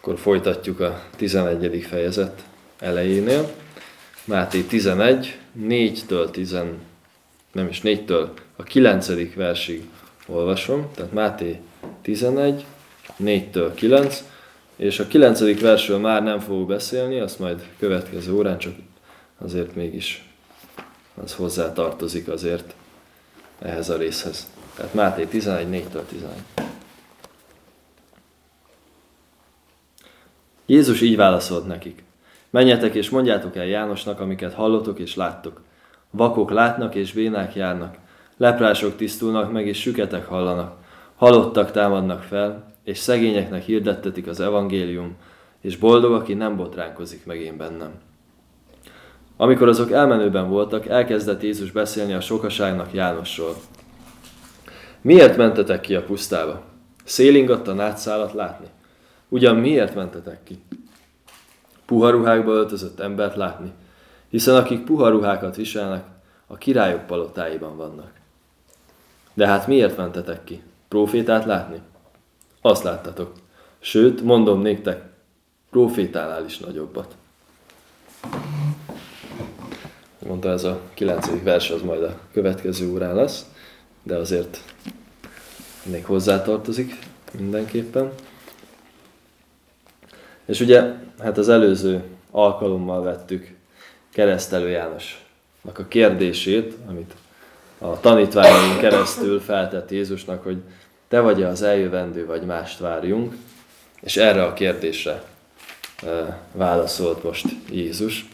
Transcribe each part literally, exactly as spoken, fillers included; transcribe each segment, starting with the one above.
Akkor folytatjuk a tizenegyedik fejezet elejénél. Máté tizenegy, négytől tíz, nem is négytől a kilencedik versig olvasom. Tehát Máté tizenegy, négytől kilenc, és a kilencedik versről már nem fogok beszélni, azt majd következő órán, csak azért mégis az hozzá tartozik azért ehhez a részhez. Tehát Máté tizenegy, négytől tizenegy. Jézus így válaszolt nekik. Menjetek és mondjátok el Jánosnak, amiket hallotok és láttok. Vakok látnak és bénák járnak, leprások tisztulnak meg és süketek hallanak, halottak támadnak fel, és szegényeknek hirdettetik az evangélium, és boldog, aki nem botránkozik meg én bennem. Amikor azok elmenőben voltak, elkezdett Jézus beszélni a sokaságnak Jánosról. Miért mentetek ki a pusztába? Szélingatta nágyszálat látni? Ugyan miért mentetek ki? Puha ruhákba öltözött embert látni? Hiszen akik puha ruhákat viselnek, a királyok palotáiban vannak. De hát miért mentetek ki? Prófétát látni? Azt láttatok. Sőt, mondom néktek, prófétánál is nagyobbat. Mondta, ez a kilencedik vers, az majd a következő órán lesz, de azért még hozzátartozik mindenképpen. És ugye, hát az előző alkalommal vettük Keresztelő Jánosnak a kérdését, amit a tanítványain keresztül feltett Jézusnak, hogy te vagy-e az eljövendő, vagy mást várjunk, és erre a kérdésre e, válaszolt most Jézus.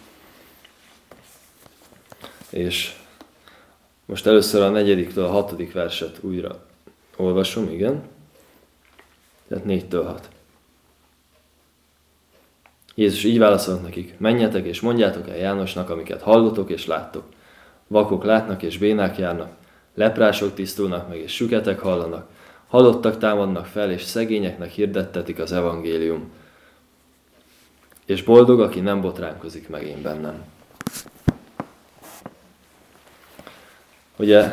És most először a negyediktől a hatodik verset újra olvasom, igen, tehát négytől hat. Jézus így válaszolt nekik, menjetek és mondjátok el Jánosnak, amiket hallotok és láttok. Vakok látnak és bénák járnak, leprások tisztulnak meg és süketek hallanak, halottak támadnak fel és szegényeknek hirdettetik az evangélium. És boldog, aki nem botránkozik meg én bennem. Ugye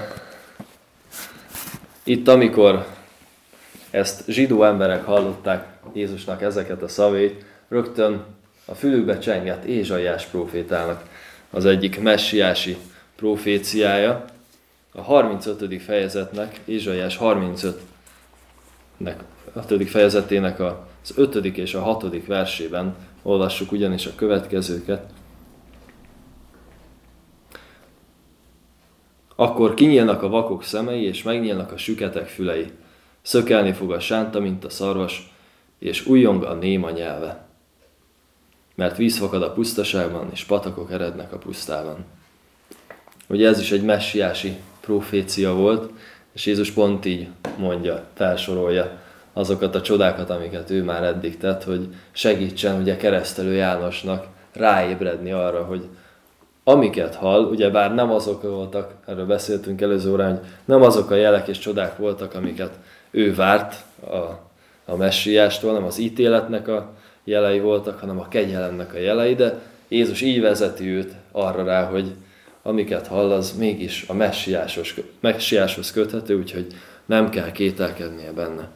itt, amikor ezt zsidó emberek hallották Jézusnak ezeket a szavait, rögtön a fülükbe csengett Ézsaiás prófétának az egyik messiási proféciája. A harmincötödik fejezetnek, Ézsaiás harmincötödik fejezetének az ötödik és a hatodik versében olvassuk ugyanis a következőket. Akkor kinyílnak a vakok szemei, és megnyílnak a süketek fülei. Szökelni fog a sánta, mint a szarvas, és újjong a néma nyelve. Mert víz fakad a pusztaságban, és patakok erednek a pusztában. Ugye ez is egy messiási profécia volt, és Jézus pont így mondja, felsorolja azokat a csodákat, amiket ő már eddig tett, hogy segítsen ugye Keresztelő Jánosnak ráébredni arra, hogy amiket hall, ugye bár nem azok voltak, erről beszéltünk előző órán, hogy nem azok a jelek és csodák voltak, amiket ő várt a, a messiástól, nem az ítéletnek a jelei voltak, hanem a kegyelemnek a jelei, de Jézus így vezeti őt arra rá, hogy amiket hall, az mégis a messiáshoz, messiáshoz köthető, úgyhogy nem kell kételkednie benne.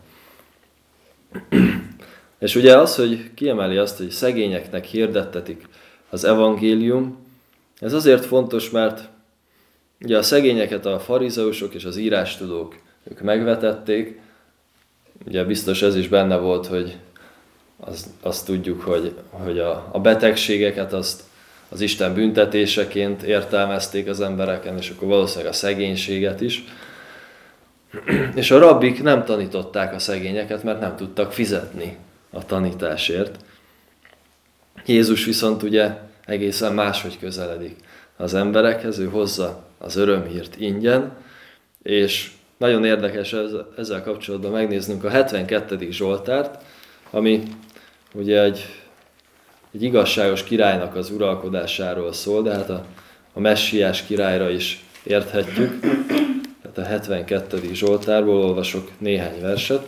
És ugye az, hogy kiemeli azt, hogy szegényeknek hirdettetik az evangélium, ez azért fontos, mert ugye a szegényeket a farizeusok és az írástudók ők megvetették. Ugye biztos ez is benne volt, hogy az, azt tudjuk, hogy, hogy a, a betegségeket azt az Isten büntetéseként értelmezték az embereken, és akkor valószínűleg a szegénységet is. És a rabbik nem tanították a szegényeket, mert nem tudtak fizetni a tanításért. Jézus viszont ugye egészen máshogy közeledik az emberekhez, ő hozza az örömhírt ingyen, és nagyon érdekes ezzel kapcsolatban megnéznünk a hetvenkettedik Zsoltárt, ami ugye egy, egy igazságos királynak az uralkodásáról szól, de hát a, a messiás királyra is érthetjük. Tehát a hetvenkettedik Zsoltárból olvasok néhány verset.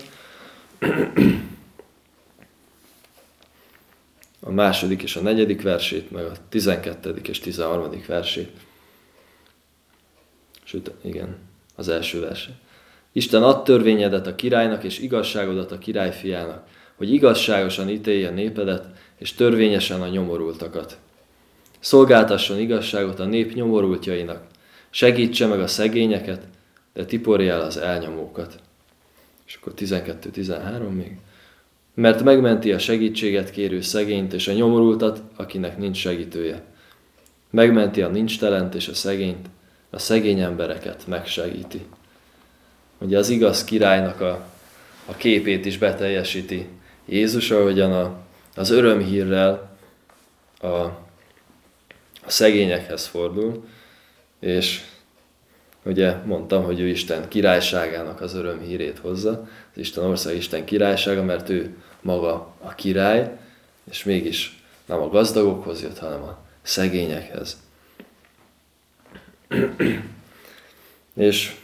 A második és a negyedik versét, meg a tizenkettedik és tizenharmadik versét. Sőt, igen, az első verse. Isten add törvényedet a királynak, és igazságodat a királyfiának, hogy igazságosan ítélje népedet, és törvényesen a nyomorultakat. Szolgáltasson igazságot a nép nyomorultjainak, segítse meg a szegényeket, de tiporja el az elnyomókat. És akkor tizenkettő tizenhárom még. Mert megmenti a segítséget kérő szegényt és a nyomorultat, akinek nincs segítője. Megmenti a nincstelent és a szegényt, a szegény embereket megsegíti. Ugye az igaz királynak a, a képét is beteljesíti Jézus, ahogyan a, az örömhírrel a, a szegényekhez fordul, és ugye mondtam, hogy ő Isten királyságának az örömhírét hozza, az Isten ország Isten királysága, mert ő maga a király, és mégis nem a gazdagokhoz jött, hanem a szegényekhez. És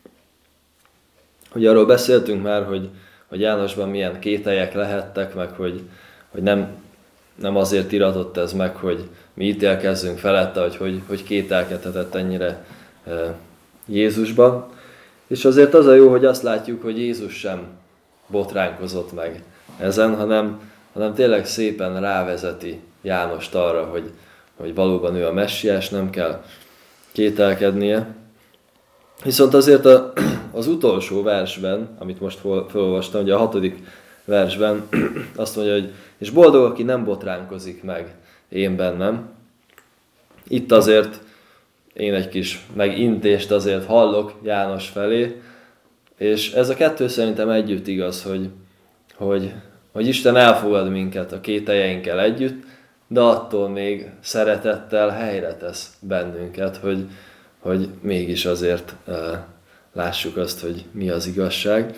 ugye arról beszéltünk már, hogy, hogy Jánosban milyen kételyek lehettek, meg hogy, hogy nem, nem azért iratott ez meg, hogy mi ítélkezzünk felette, hogy, hogy, hogy kételkedhetett ennyire e, Jézusban. És azért az a jó, hogy azt látjuk, hogy Jézus sem botránkozott meg ezen, hanem, hanem tényleg szépen rávezeti Jánost arra, hogy, hogy valóban ő a messiás, nem kell kételkednie. Viszont azért a, az utolsó versben, amit most felolvastam, ugye a hatodik versben azt mondja, hogy és boldog, aki nem botránkozik meg én bennem. Itt azért én egy kis megintést azért hallok János felé, és ez a kettő szerintem együtt igaz, hogy, hogy, hogy Isten elfogad minket a kételjeinkkel együtt, de attól még szeretettel helyre tesz bennünket, hogy, hogy mégis azért uh, lássuk azt, hogy mi az igazság.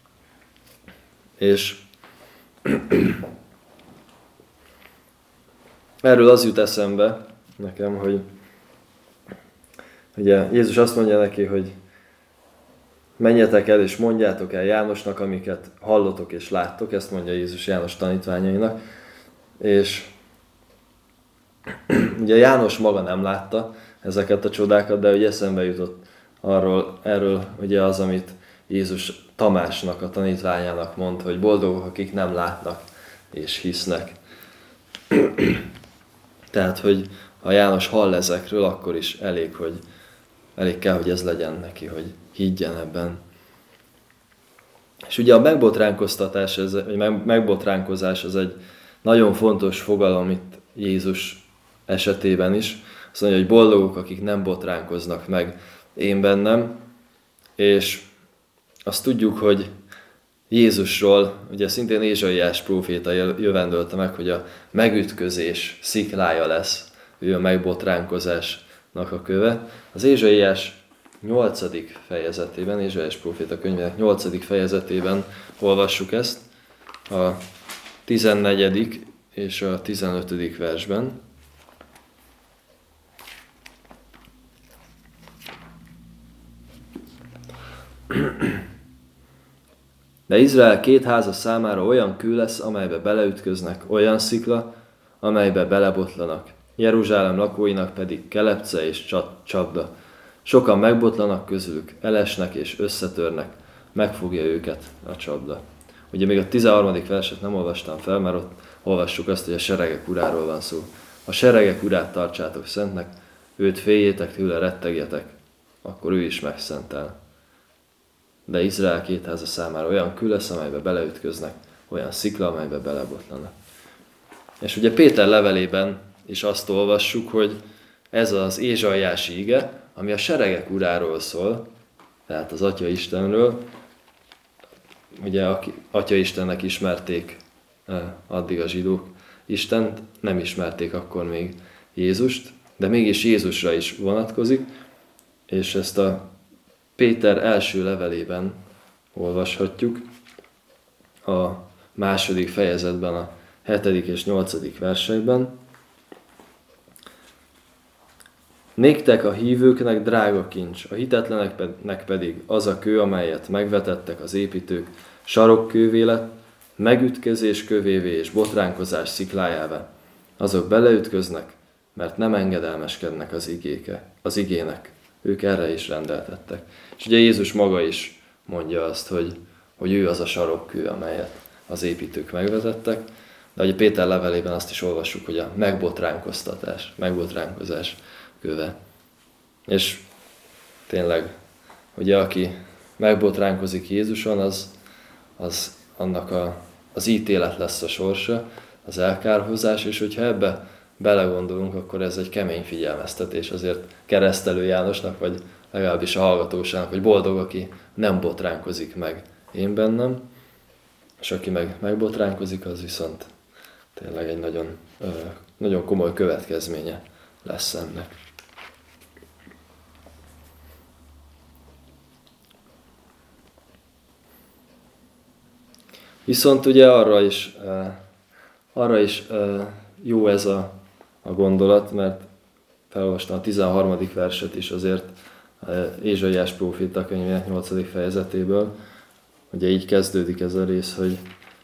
És erről az jut eszembe nekem, hogy ugye Jézus azt mondja neki, hogy menjetek el és mondjátok el Jánosnak, amiket hallotok és láttok, ezt mondja Jézus János tanítványainak, és ugye János maga nem látta ezeket a csodákat, de ugye eszembe jutott arról, erről ugye az, amit Jézus Tamásnak, a tanítványának mond, hogy boldogok, akik nem látnak és hisznek. Tehát, hogy ha János hall ezekről, akkor is elég, hogy elég kell, hogy ez legyen neki, hogy higgyen ebben. És ugye a megbotránkoztatás, ez, vagy megbotránkozás az egy nagyon fontos fogalom itt Jézus esetében is. Azt mondja, hogy boldogok, akik nem botránkoznak meg én bennem, és azt tudjuk, hogy Jézusról, ugye szintén Ézsaiás próféta jövendölte meg, hogy a megütközés sziklája lesz, ő a megbotránkozásnak a köve. Az Ézsaiás nyolcadik fejezetében, Ézsaiás próféta könyvének nyolcadik fejezetében olvassuk ezt, a tizennegyedik és a tizenötödik versben. De Izrael két háza számára olyan kő lesz, amelybe beleütköznek, olyan szikla, amelybe belebotlanak. Jeruzsálem lakóinak pedig kelepce és csapda. Sokan megbotlanak közülük, elesnek és összetörnek, megfogja őket a csapda. Ugye még a tizenharmadik verset nem olvastam fel, mert ott olvassuk azt, hogy a seregek uráról van szó. A seregek urát tartsátok szentnek, őt féljétek tőle, rettegjetek, akkor ő is megszentel. De Izrael két háza számára olyan kő lesz, amelybe beleütköznek, olyan szikla, amelybe belebotlanak. És ugye Péter levelében is azt olvassuk, hogy ez az ézsaiási ige, ami a seregek uráról szól, tehát az Atya Istenről, ugye Atya Istennek ismerték addig a zsidók Istent, nem ismerték akkor még Jézust, de mégis Jézusra is vonatkozik, és ezt a Péter első levelében olvashatjuk, a második fejezetben, a hetedik és nyolcadik versekben. Néktek a hívőknek drága kincs, a hitetleneknek pedig az a kő, amelyet megvetettek az építők, sarokkővé lett, megütkezés kövévé és botránkozás sziklájává. Azok beleütköznek, mert nem engedelmeskednek az, igéke, az igének. Ők erre is rendeltettek. És ugye Jézus maga is mondja azt, hogy, hogy ő az a sarokkő, amelyet az építők megvetettek. De ugye Péter levelében azt is olvassuk, hogy a megbotránkoztatás, megbotránkozás köve. És tényleg, ugye aki megbotránkozik Jézuson, az, az annak a, az ítélet lesz a sorsa, az elkárhozás, és hogyha ebbe belegondolunk, akkor ez egy kemény figyelmeztetés azért Keresztelő Jánosnak, vagy legalábbis a hallgatóságnak, hogy boldog, aki nem botránkozik meg én bennem, és aki meg megbotránkozik, az viszont tényleg egy nagyon, nagyon komoly következménye lesz ennek. Viszont ugye arra is, arra is jó ez a, a gondolat, mert felolvastam a tizenharmadik verset is azért Ézsaiás próféta könyvének nyolcadik fejezetéből. Ugye így kezdődik ez a rész, hogy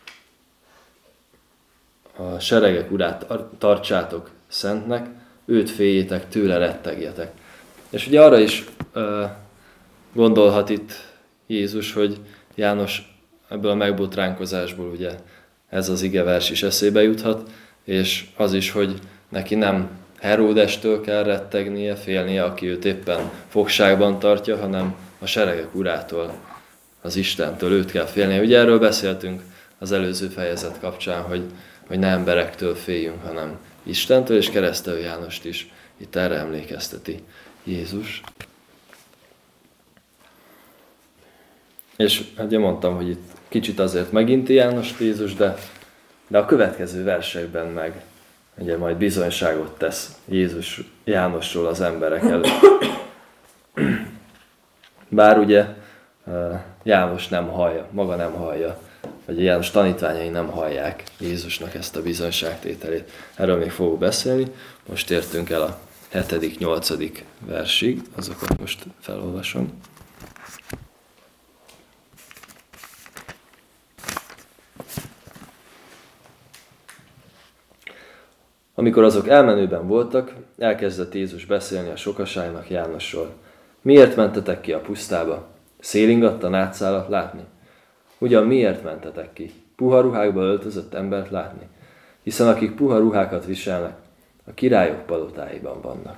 a seregek urát tartsátok szentnek, őt féljétek, tőle rettegjetek. És ugye arra is gondolhat itt Jézus, hogy János ebből a megbotránkozásból ugye ez az igevers is eszébe juthat, és az is, hogy neki nem Heródestől kell rettegnie, félnie, aki őt éppen fogságban tartja, hanem a seregek urától, az Istentől, őt kell félnie. Ugye erről beszéltünk az előző fejezet kapcsán, hogy, hogy ne emberektől féljünk, hanem Istentől, és Keresztelő Jánost is itt erre emlékezteti Jézus. És hát én mondtam, hogy itt kicsit azért meginti János Jézus, de, de a következő versekben meg ugye majd bizonyságot tesz Jézus Jánosról az emberek előtt. Bár ugye János nem hallja, maga nem hallja, vagy János tanítványai nem hallják Jézusnak ezt a bizonyságtételét. Erről még fogok beszélni. Most értünk el a hetedik nyolcadik versig, azokat most felolvasom. Amikor azok elmenőben voltak, elkezdett Jézus beszélni a sokaságnak Jánosról. Miért mentetek ki a pusztába? Szélingattan átszálat látni? Ugyan miért mentetek ki? Puha ruhákba öltözött embert látni? Hiszen akik puha ruhákat viselnek, a királyok palotáiban vannak.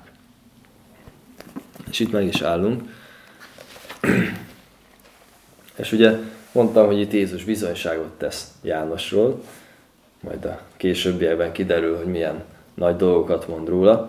És itt meg is állunk. És ugye mondtam, hogy itt Jézus bizonyságot tesz Jánosról, majd a későbbiekben kiderül, hogy milyen nagy dolgokat mond róla.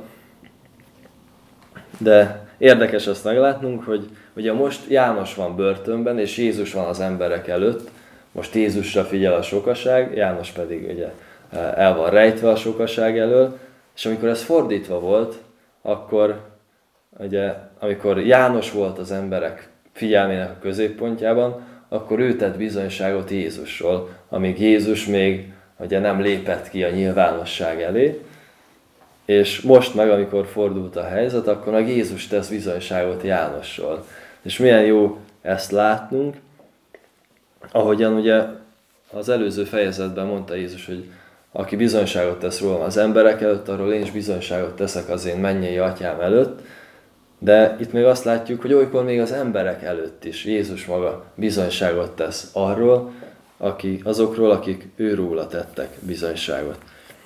De érdekes azt meglátnunk, hogy ugye most János van börtönben, és Jézus van az emberek előtt. Most Jézusra figyel a sokaság, János pedig ugye el van rejtve a sokaság elől. És amikor ez fordítva volt, akkor ugye, amikor János volt az emberek figyelmének a középpontjában, akkor ő tett bizonyságot Jézusról, amíg Jézus még ugye nem lépett ki a nyilvánosság elé, és most meg, amikor fordult a helyzet, akkor meg Jézus tesz bizonyságot Jánosról. És milyen jó ezt látnunk, ahogyan ugye az előző fejezetben mondta Jézus, hogy aki bizonyságot tesz rólam az emberek előtt, arról én is bizonyságot teszek az én mennyei atyám előtt, de itt még azt látjuk, hogy olykor még az emberek előtt is Jézus maga bizonyságot tesz arról, aki, azokról, akik őróla tettek bizonyságot.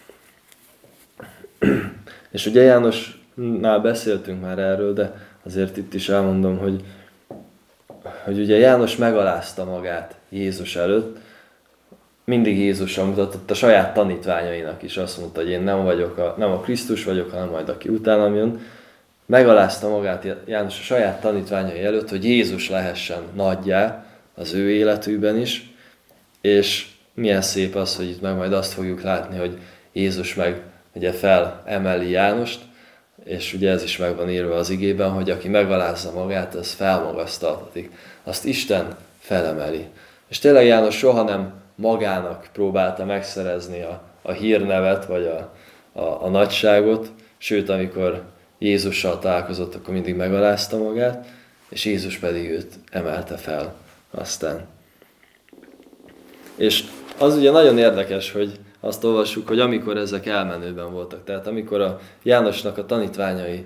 És ugye Jánosnál beszéltünk már erről, de azért itt is elmondom, hogy, hogy ugye János megalázta magát Jézus előtt, mindig Jézusra mutatott, a saját tanítványainak is azt mondta, hogy én nem vagyok a, nem a Krisztus vagyok, hanem majd aki utánam jön. Megalázta magát János a saját tanítványai előtt, hogy Jézus lehessen nagyjá az ő életükben is, és milyen szép az, hogy itt meg majd azt fogjuk látni, hogy Jézus meg ugye felemeli Jánost, és ugye ez is meg van írva az igében, hogy aki megalázza magát, az felmagasztaltatik. Azt Isten felemeli. És tényleg János soha nem magának próbálta megszerezni a, a hírnevet, vagy a, a, a nagyságot, sőt, amikor Jézussal találkozott, akkor mindig megalázta magát, és Jézus pedig őt emelte fel aztán. És az ugye nagyon érdekes, hogy azt olvassuk, hogy amikor ezek elmenőben voltak, tehát amikor a Jánosnak a tanítványai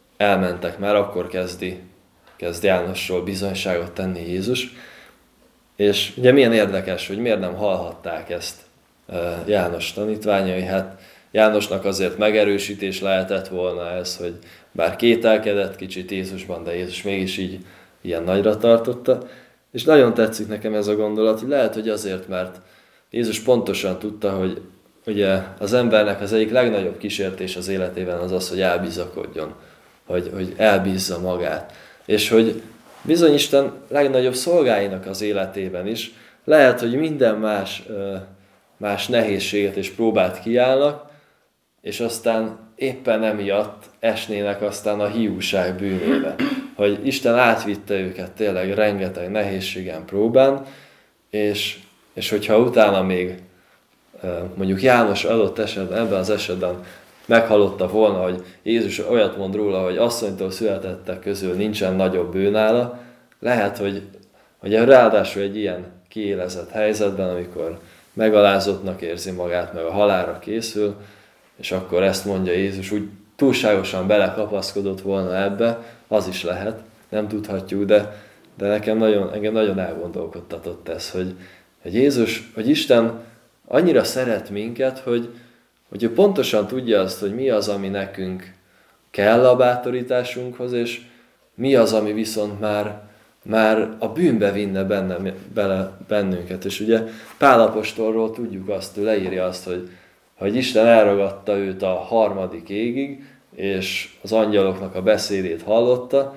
elmentek, már akkor kezdi, kezd Jánosról bizonyságot tenni Jézus, És ugye milyen érdekes, hogy miért nem hallhatták ezt János tanítványai. Hát Jánosnak azért megerősítés lehetett volna ez, hogy bár kételkedett kicsit Jézusban, de Jézus mégis így ilyen nagyra tartotta. És nagyon tetszik nekem ez a gondolat, hogy lehet, hogy azért, mert Jézus pontosan tudta, hogy ugye az embernek az egyik legnagyobb kísértés az életében az az, hogy elbizakodjon, hogy, hogy elbízza magát. És hogy bizony Isten legnagyobb szolgáinak az életében is lehet, hogy minden más, más nehézséget és próbát kiállnak, és aztán éppen emiatt esnének aztán a hiúság bűnébe. Hogy Isten átvitte őket tényleg rengeteg nehézségen, próbán, és, és hogyha utána még mondjuk János adott esetben, ebben az esetben meghallotta volna, hogy Jézus olyat mond róla, hogy asszonytól születettek közül nincsen nagyobb bűnála, lehet, hogy, hogy ráadásul egy ilyen kiélezett helyzetben, amikor megalázottnak érzi magát, meg a halálra készül, és akkor ezt mondja Jézus, úgy túlságosan belekapaszkodott volna ebbe, az is lehet, nem tudhatjuk, de, de nekem nagyon, engem nagyon elgondolkodtatott ez, hogy, hogy Jézus, hogy Isten annyira szeret minket, hogy, hogy ő pontosan tudja azt, hogy mi az, ami nekünk kell a bátorításunkhoz, és mi az, ami viszont már, már a bűnbe vinne benne, bele bennünket. És ugye Pál apostolról tudjuk azt, ő leírja azt, hogy, hogy Isten elragadta őt a harmadik égig, és az angyaloknak a beszédét hallotta,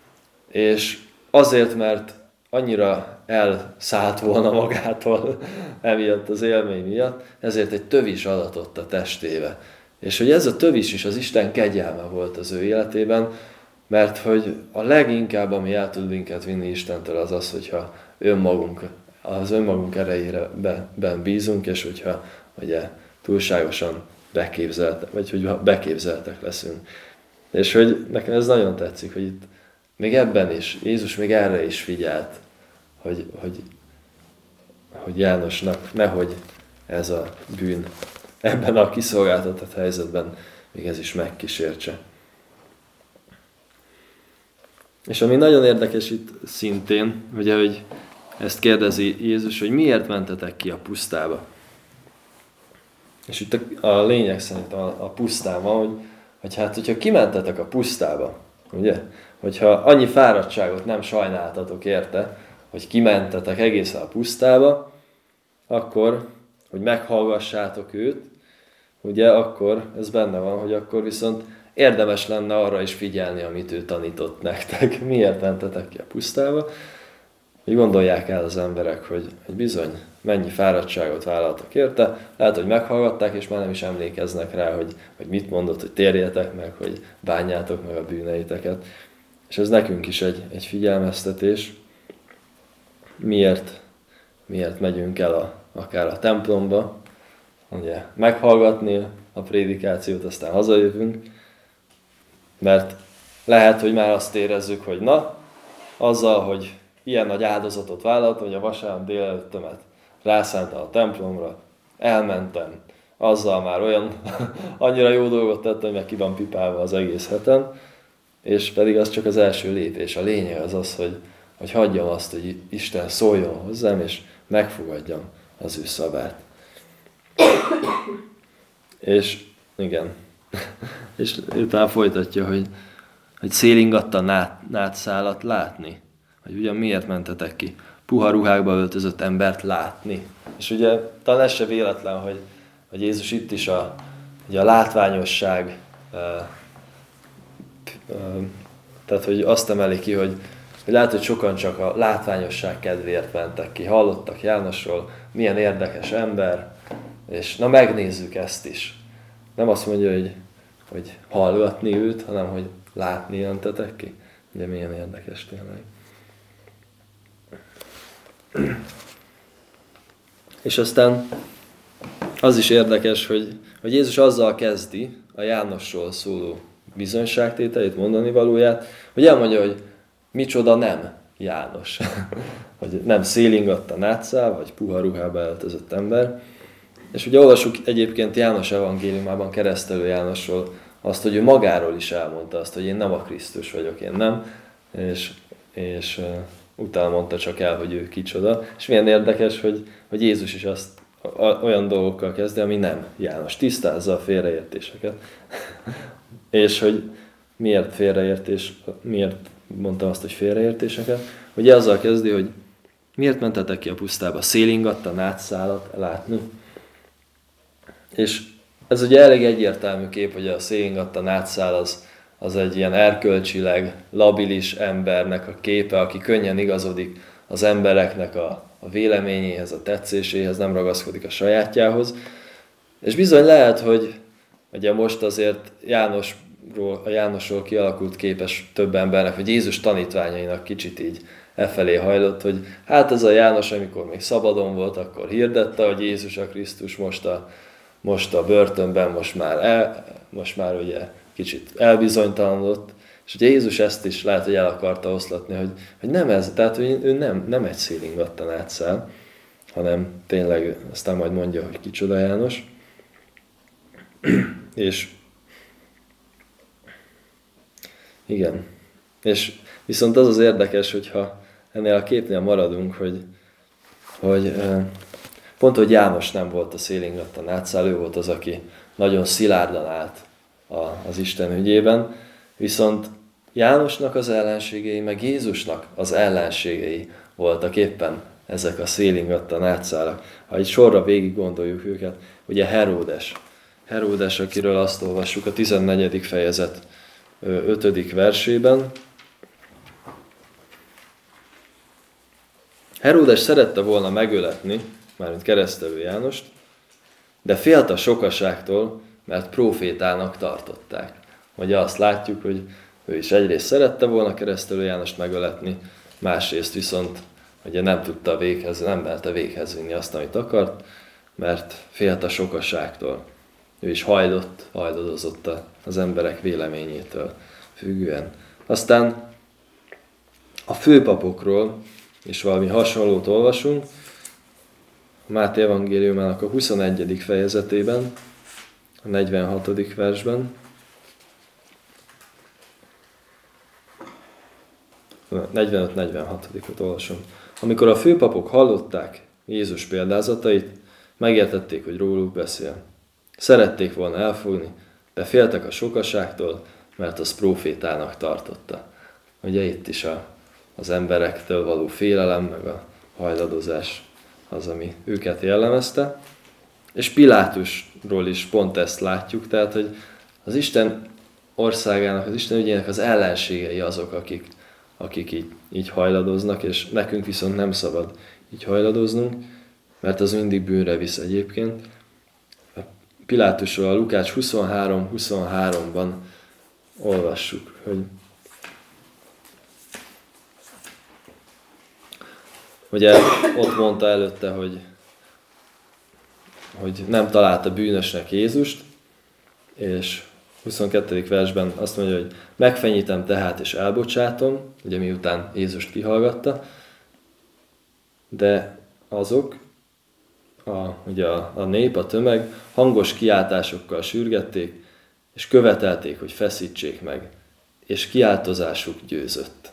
és azért, mert annyira elszállt volna magától emiatt az élmény miatt, ezért egy tövis adatott a testébe. És hogy ez a tövis is az Isten kegyelme volt az ő életében, mert hogy a leginkább, ami el tud minket vinni Istentől, az az, hogyha önmagunk, az önmagunk erejében bízunk, és hogyha ugye, túlságosan beképzeltek, vagy hogy beképzeltek leszünk. És hogy nekem ez nagyon tetszik, hogy itt még ebben is, Jézus még erre is figyelt, hogy, hogy, hogy Jánosnak nehogy ez a bűn ebben a kiszolgáltatott helyzetben még ez is megkísértse. És ami nagyon érdekes itt szintén, ugye, hogy ezt kérdezi Jézus, hogy miért mentetek ki a pusztába? És itt a, a lényeg szerint a, a pusztán van, hogy, hogy hát, hogyha kimentetek a pusztába, ugye, hogyha annyi fáradtságot nem sajnáltatok érte, hogy kimentetek egészen a pusztába, akkor, hogy meghallgassátok őt, ugye, akkor ez benne van, hogy akkor viszont érdemes lenne arra is figyelni, amit ő tanított nektek. Miért mentetek ki a pusztába? Hogy gondolják el az emberek, hogy, hogy bizony, mennyi fáradtságot vállaltak érte, lehet, hogy meghallgatták, és már nem is emlékeznek rá, hogy, hogy mit mondott, hogy térjetek meg, hogy bánjátok meg a bűneiteket. És ez nekünk is egy, egy figyelmeztetés. Miért, miért megyünk el a, akár a templomba, ugye, meghallgatni a prédikációt, aztán hazajövünk, mert lehet, hogy már azt érezzük, hogy na, azzal, hogy ilyen nagy áldozatot vállaltam, hogy a vasárnap délelőttömet rászántam a templomra, elmentem, azzal már olyan annyira jó dolgot tettem, hogy meg ki van pipálva az egész heten, és pedig az csak az első lépés. A lényeg az az, hogy, hogy hagyjam azt, hogy Isten szóljon hozzám, és megfogadjam az ő szavát. És igen, és utána folytatja, hogy, hogy szélingatta nát, nátszálat látni. Hogy ugyan miért mentetek ki? Puha ruhákba öltözött embert látni. És ugye talán ez se véletlen, hogy, hogy Jézus itt is a, ugye a látványosság, e, e, tehát hogy azt emeli ki, hogy, hogy lehet, hogy sokan csak a látványosság kedvéért mentek ki. Hallottak Jánosról, milyen érdekes ember, és na megnézzük ezt is. Nem azt mondja, hogy, hogy hallgatni őt, hanem hogy látni jöntetek ki. Ugye milyen érdekes tényleg. És aztán az is érdekes, hogy, hogy Jézus azzal kezdi a Jánosról szóló bizonyságtételét, mondani valóját, hogy elmondja, hogy micsoda nem János. Hogy nem szélingatta nátszál, vagy puha ruhába öltözött ember. És ugye olvasjuk egyébként János evangéliumában Keresztelő Jánosról azt, hogy ő magáról is elmondta azt, hogy én nem a Krisztus vagyok, én nem. És, és utána mondta csak el, hogy ő kicsoda. És milyen érdekes, hogy, hogy Jézus is azt olyan dolgokkal kezdi, ami nem. János tisztázza a félreértéseket. És hogy miért félreértés, miért mondta azt, hogy félreértéseket. Ugye azzal kezdi, hogy miért mentetek ki a pusztába szélingatta, nátszálat látni. És ez ugye elég egyértelmű kép, hogy a szélingatta, nátszál az, az egy ilyen erkölcsileg labilis embernek a képe, aki könnyen igazodik az embereknek a, a véleményéhez, a tetszéséhez, nem ragaszkodik a sajátjához. És bizony lehet, hogy ugye most azért Jánosról, a Jánosról kialakult képes több embernek, hogy Jézus tanítványainak kicsit így e felé hajlott, hogy hát ez a János, amikor még szabadon volt, akkor hirdette, hogy Jézus a Krisztus, most a, most a börtönben, most már, el, most már ugye kicsit elbizonytalanodott. És ugye Jézus ezt is lehet, hogy el akarta oszlatni, hogy, hogy nem ez, tehát hogy ő nem, nem egy szélingattan átszáll, hanem tényleg aztán majd mondja, hogy kicsoda János. És igen, és viszont az az érdekes, hogyha ennél a képnél maradunk, hogy, hogy pont, hogy János nem volt a szélingattan átszáll, ő volt az, aki nagyon szilárdan állt az Isten ügyében, viszont Jánosnak az ellenségei, meg Jézusnak az ellenségei voltak éppen ezek a szélingattan átszállak. Ha így sorra végig gondoljuk őket, ugye Heródes, Heródes, akiről azt olvassuk a tizennegyedik fejezet ötödik versében. Heródes szerette volna megöletni, mármint keresztelő Jánost, de félt a sokaságtól, mert prófétának tartották. Ugye azt látjuk, hogy ő is egyrészt szerette volna keresztelő Jánost megöletni, másrészt viszont ugye nem tudta véghez, nem melte véghez vinni azt, amit akart, mert félt a sokaságtól. Ő is hajlott, hajladozott az emberek véleményétől függően. Aztán a főpapokról is valami hasonlót olvasunk, a Máté evangéliumának a huszonegyedik fejezetében, a negyvenhatodik versben. negyvenöt negyvenhatodikot olvasom. Amikor a főpapok hallották Jézus példázatait, megértették, hogy róluk beszél. Szerették volna elfogni, de féltek a sokaságtól, mert az prófétának tartotta. Ugye itt is a, az emberektől való félelem, meg a hajladozás az, ami őket jellemezte. És Pilátusról is pont ezt látjuk, tehát, hogy az Isten országának, az Isten ügyének az ellenségei azok, akik, akik így, így hajladoznak, és nekünk viszont nem szabad így hajladoznunk, mert az mindig bűnre visz egyébként. Pilátusról a Lukács huszonhárom huszonháromban olvassuk, hogy ugye ott mondta előtte, hogy, hogy nem találta bűnösnek Jézust, és huszonkettedik versben azt mondja, hogy megfenyítem tehát és elbocsátom, ugye miután Jézust kihallgatta, de azok, a, ugye a, a nép, a tömeg hangos kiáltásokkal sürgették, és követelték, hogy feszítsék meg, és kiáltozásuk győzött.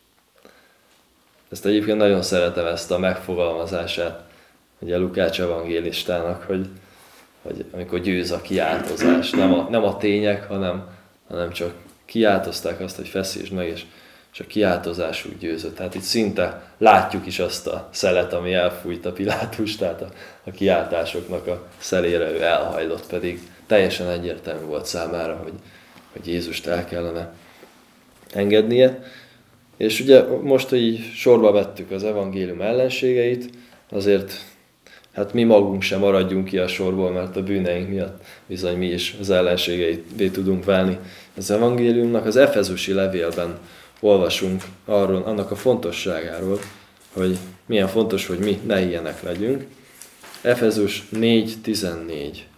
Ezt egyébként nagyon szeretem, ezt a megfogalmazását ugye Lukács evangélistának, hogy, hogy amikor győz a kiáltozás, nem a, nem a tények, hanem, hanem csak kiáltozták azt, hogy feszítsd meg, és, és a kiáltozásuk győzött. Tehát itt szinte látjuk is azt a szelet, ami elfújt a Pilátus, tehát a, a kiáltásoknak a szelére ő elhajlott, pedig teljesen egyértelmű volt számára, hogy, hogy Jézust el kellene engednie. És ugye most, hogy így sorba vettük az evangélium ellenségeit, azért hát mi magunk sem maradjunk ki a sorból, mert a bűneink miatt bizony mi is az ellenségeivé tudunk válni az evangéliumnak. Az efezusi levélben olvasunk arról, annak a fontosságáról, hogy milyen fontos, hogy mi ne ilyenek legyünk. Efezus négy tizennégy.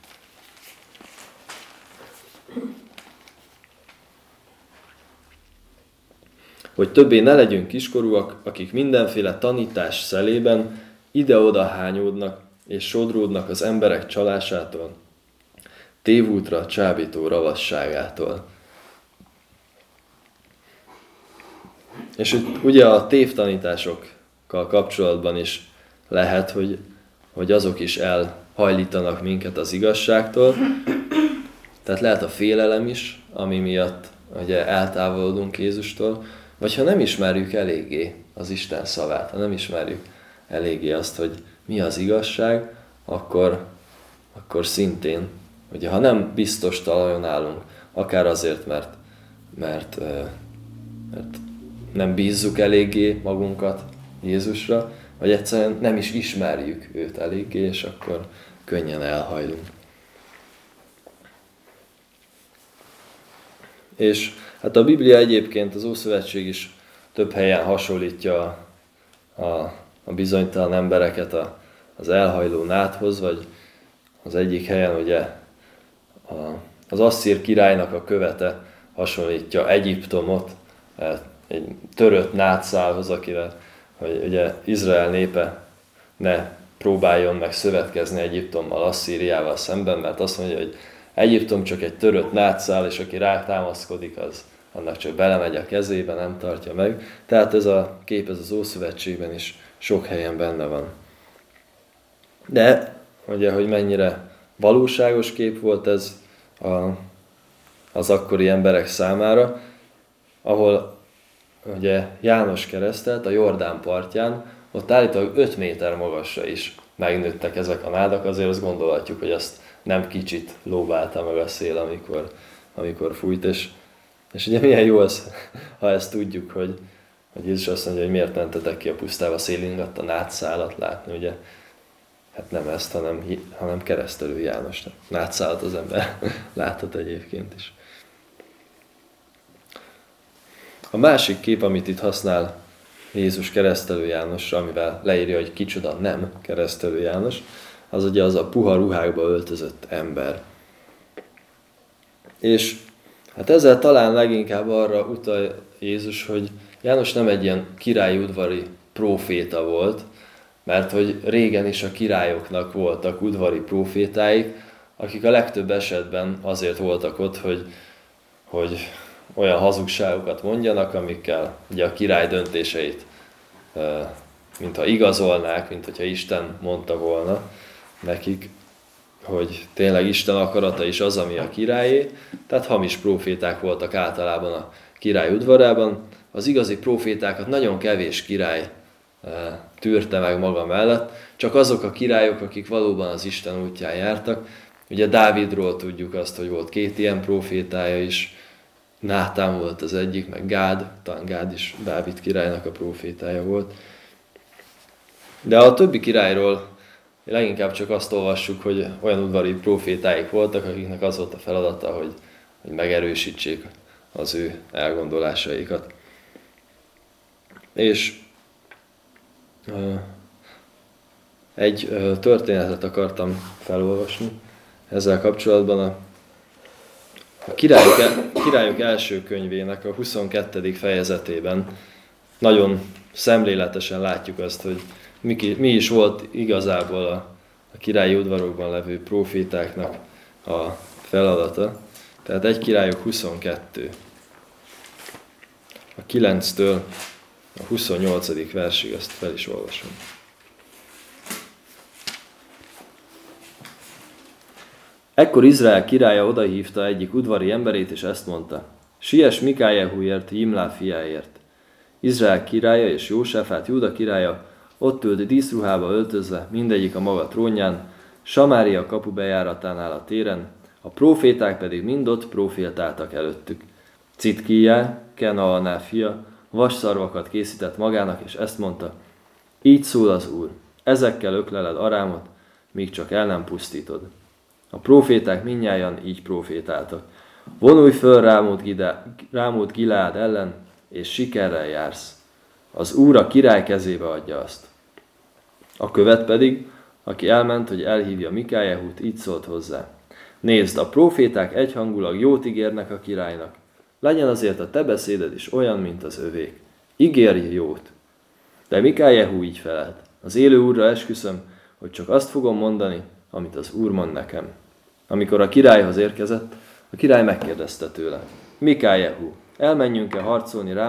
Hogy többé ne legyünk kiskorúak, akik mindenféle tanítás szelében ide-oda hányódnak és sodródnak az emberek csalásától, tévútra csábító ravasságától. És ugye a tévtanításokkal kapcsolatban is lehet, hogy, hogy azok is elhajlítanak minket az igazságtól. Tehát lehet a félelem is, ami miatt ugye eltávolodunk Jézustól, vagy ha nem ismerjük eléggé az Isten szavát, ha nem ismerjük eléggé azt, hogy mi az igazság, akkor, akkor szintén, ugye, ha nem biztos talajon állunk, akár azért, mert, mert, mert nem bízzuk eléggé magunkat Jézusra, vagy egyszerűen nem is ismerjük őt eléggé, és akkor könnyen elhajlunk. És hát a Biblia egyébként, az Ószövetség is több helyen hasonlítja a, a, a bizonytalan embereket a, az elhajló nádhoz, vagy az egyik helyen ugye a, az asszír királynak a követe hasonlítja Egyiptomot egy törött nádszálhoz, akivel hogy ugye Izrael népe ne próbáljon meg szövetkezni Egyiptommal, Asszíriával szemben, mert azt mondja, hogy Egyiptom csak egy törött nádszál, és aki rá támaszkodik, az annak csak belemegy a kezébe, nem tartja meg. Tehát ez a kép, ez az Ószövetségben is sok helyen benne van. De, ugye, hogy mennyire valóságos kép volt ez a, az akkori emberek számára, ahol ugye János keresztelt a Jordán partján, ott állítólag öt méter magasra is megnőttek ezek a nádak, azért azt gondolhatjuk, hogy azt nem kicsit lóbálta meg a szél, amikor, amikor fújt, és, és ugye milyen jó az, ha ezt tudjuk, hogy, hogy Jézus azt mondja, hogy miért mentetek ki a pusztába szélingatt a nádszálat látni, ugye, hát nem ezt, hanem, hanem keresztelő János, nádszálat az ember láthat egyébként is. A másik kép, amit itt használ Jézus keresztelő Jánosra, amivel leírja, hogy kicsoda nem keresztelő János, az ugye az a puha ruhákba öltözött ember. És hát ezzel talán leginkább arra utal Jézus, hogy János nem egy ilyen királyi udvari próféta volt, mert hogy régen is a királyoknak voltak udvari prófétáik, akik a legtöbb esetben azért voltak ott, hogy, hogy olyan hazugságokat mondjanak, amikkel ugye a király döntéseit mintha igazolnák, mint hogyha Isten mondta volna nekik, hogy tényleg Isten akarata is az, ami a királyé. Tehát hamis próféták voltak általában a király udvarában. Az igazi prófétákat nagyon kevés király tűrte meg maga mellett, csak azok a királyok, akik valóban az Isten útján jártak. Ugye Dávidról tudjuk azt, hogy volt két ilyen prófétája is, Nátán volt az egyik, meg Gád, talán Gád is Dávid királynak a prófétája volt. De a többi királyról leginkább csak azt olvassuk, hogy olyan udvari prófétáik voltak, akiknek az volt a feladata, hogy, hogy megerősítsék az ő elgondolásaikat. És uh, egy uh, történetet akartam felolvasni ezzel kapcsolatban. A A királyok, királyok első könyvének a huszonkettedik fejezetében nagyon szemléletesen látjuk azt, hogy mi, mi is volt igazából a, a királyi udvarokban levő prófétáknak a feladata. Tehát egy királyok huszonkettő. A kilenctől a huszonnyolcadik versig, azt fel is olvasom. Ekkor Izrael királya odahívta egyik udvari emberét, és ezt mondta: Siess Mikájehuért, Jimlá fiáért. Izrael királya és Jósafát, Júda királya ott ült díszruhába öltözve, mindegyik a maga trónján, Samária kapu bejáratánál a téren, a próféták pedig mind ott prófétáltak előttük. Citkijá, Kenaaná fia, vasszarvakat készített magának, és ezt mondta: Így szól az Úr, ezekkel ökleled Arámot, míg csak el nem pusztítod. A próféták mindnyájan így prófétáltak: Vonulj föl Rámót Gileád ellen, és sikerrel jársz. Az Úr a király kezébe adja azt. A követ pedig, aki elment, hogy elhívja Mikájehut, így szólt hozzá: Nézd, a próféták egyhangulag jót ígérnek a királynak. Legyen azért a te beszéded is olyan, mint az övék. Ígérj jót. De Mikájehu így felelt: Az élő Úrra esküszöm, hogy csak azt fogom mondani, amit az Úr mond nekem. Amikor a királyhoz érkezett, a király megkérdezte tőle: Mikájehu, elmenjünk-e harcolni rá?